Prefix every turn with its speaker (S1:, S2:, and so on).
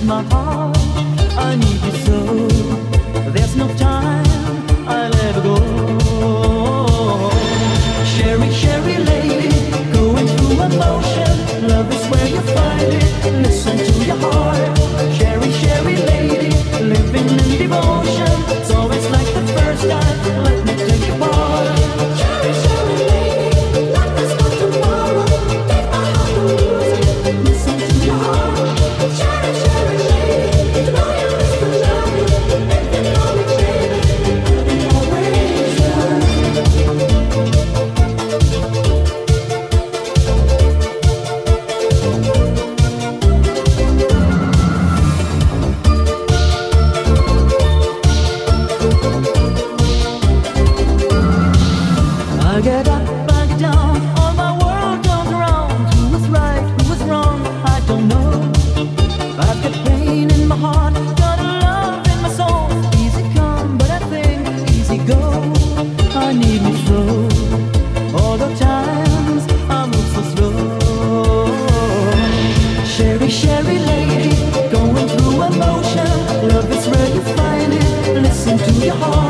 S1: my heart. I need you so. There's no time, I'll ever go. Sherry, Sherry lady, going through emotion. Love is where you find it. Listen to your heart. Sherry, Sherry lady, living in devotion. So it's like the first time. Let me take your part. Sherry, Sherry lady, like there's no tomorrow. Take my heart to lose it. Listen to your heart. Sherry, Sherry lady, you know you used to love me. If you know me, baby, I'll be always yours. I get up, I get down, all my world turns around. Who was right, who was wrong, I don't know. I've got pain in my heart, got a love in my soul. Easy come, but I think easy go. I need me slow, all the times I move so slow. Sherry, Sherry lady, going through emotion. Love is where you find it, listen to your heart.